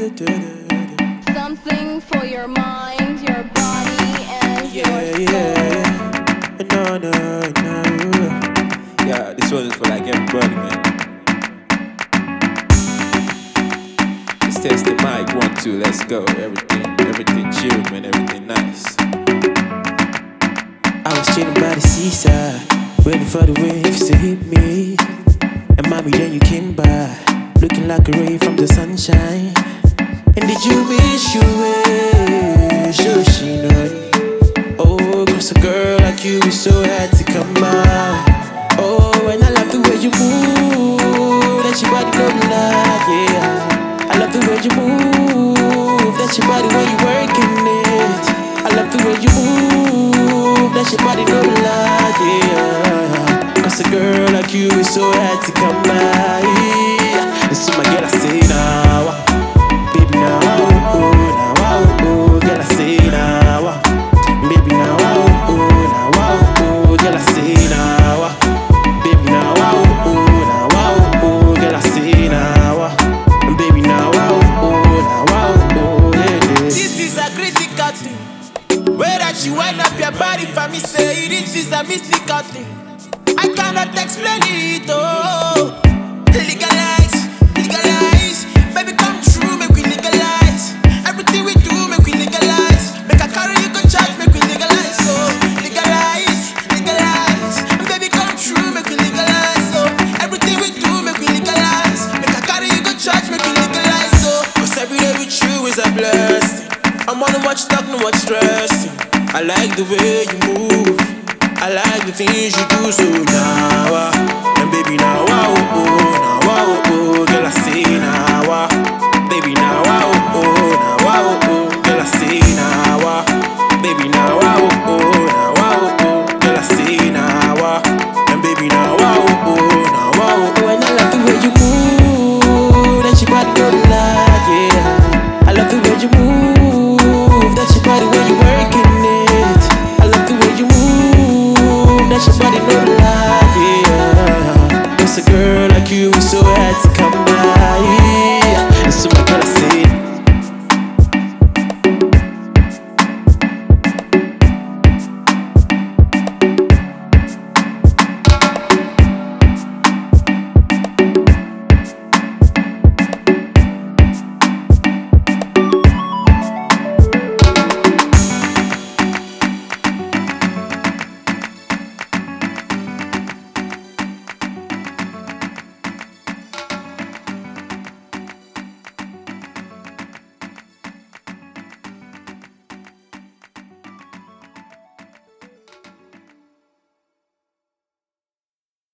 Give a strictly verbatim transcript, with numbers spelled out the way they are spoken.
Something for your mind, your body, and Yeah, your soul. yeah. No, no, no. Yeah, this one is for like everybody, man. Let's test the mic, one, two, let's go. Everything, everything chill, man, everything nice. I was chilling by the seaside, waiting for the waves to hit me. And mommy, then you came by, looking like a ray from the sunshine. And did you wish you wish, oh, she know? Oh, cause a girl like you is so hard to come by. Oh, and I love the way you move, that your body don't lie, yeah. I love the way you move, that your body when you working it. I love the way you move, that your body don't lie, yeah. Cause a girl like you is so hard to come by. And so my girl I say now, baby now, oh, oh, now, oh, oh, girl I say now, baby now, oh, oh, now, oh, oh, girl I say now, baby now, oh, oh, now, oh, oh, girl I say now, baby now, oh, oh, now, oh, oh, yeah, yeah. This is a critical thing. Where that you wind up your body for me, say this is a mystical thing. I cannot explain it, oh. Legalize, legalize, baby come true, make we legalize. Everything we do, make we legalize. Make a carry you go charge, make we legalize, oh. Legalize, legalize, baby come true, make we legalize, oh. Everything we do, make we legalize. Make a carry you go charge, make we legalize, oh. Cause every day with you is a blessing. I'm on much talk, no much stressing. I like the way you move, I like the things you do, so now, uh, and baby now, wow, oh, now, wow, oh, girl I say now, uh, baby now, wow, oh, now, wow, oh, girl I say now, uh, baby now, wow, oh, now, wow, oh, girl I say now, uh, and baby now, wow, oh, now, wow, oh, and I love the way you move, that your body don't lie, yeah. I love the way you move, that your body when you working it. I love the way you move, that your body no lie, yeah. Cause a girl like you is so hard to come by, yeah. And so my girl